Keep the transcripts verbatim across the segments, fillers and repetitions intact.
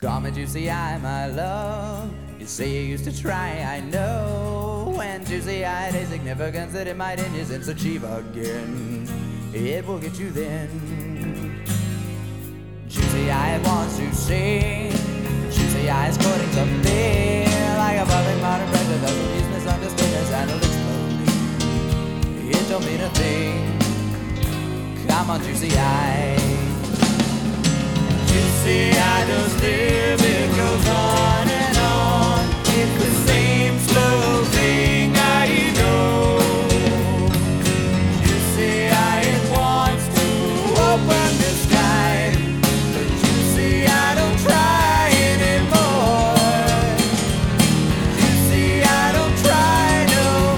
Call me juicy eye, my love. You say you used to try, I know. When juicy eye has significance that it might end your sense achieve again. It will get you then. Juicy eye wants to sing. Juicy eyes quoting something like a bubbling modern pressure vessel. Use misunderstoodness and it'll explode. It don't mean a thing. Come on, juicy eye. Juicy eye does live, it goes on and on. It's the same slow thing, I know. Juicy eye, it wants to open the sky, but juicy eye don't try anymore. Juicy eye don't try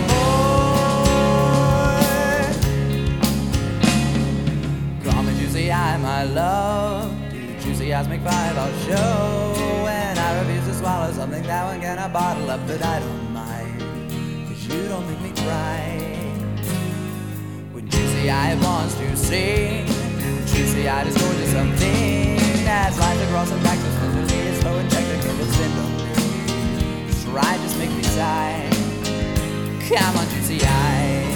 no more. Call me juicy eye, my love. Juicy eyes make five, I'll show. And I refuse to swallow something that one cannot bottle up, but I don't mind, cause you don't make me cry. When juicy eye wants to sing, juicy eye is gorgeous something that slides across and back suspensively. It's slow and technical, it's simple. Just right, just make me sigh. Come on, juicy eye.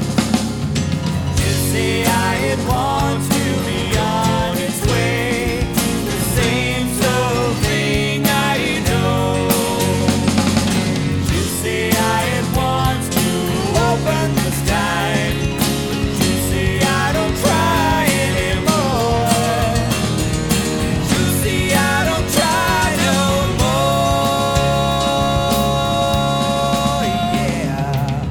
Juicy eye, it wants to be on its way. Same slow thing, I know. Juicy eye, it wants to open the sky. Juicy eye, don't try anymore. Juicy eye, don't try no more. Yeah.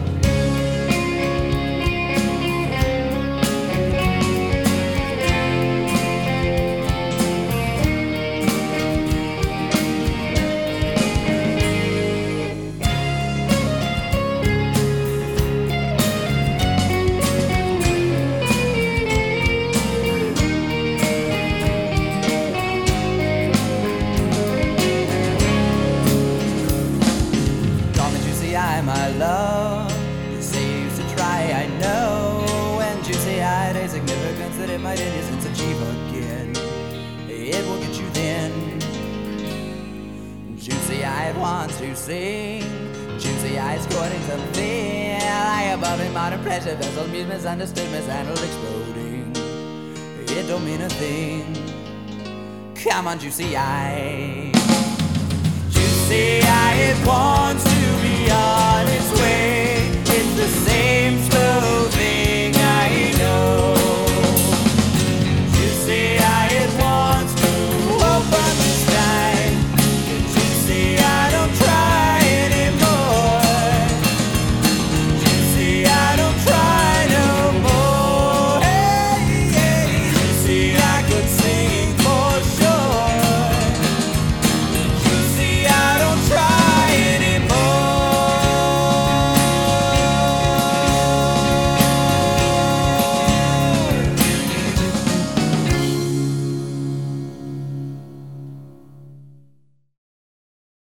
My love, you say you used to try, I know. And juicy eyed a significance that it might end your sense achieve again. It will get you then. Juicy eyed wants to sing. Juicy eyes quoting something like a bubbling modern pressure vessel. Muse misunderstood, mishandled, exploding. It don't mean a thing. Come on, juicy eye. Juicy eye, it wants to be on its way. It's the same slow thing.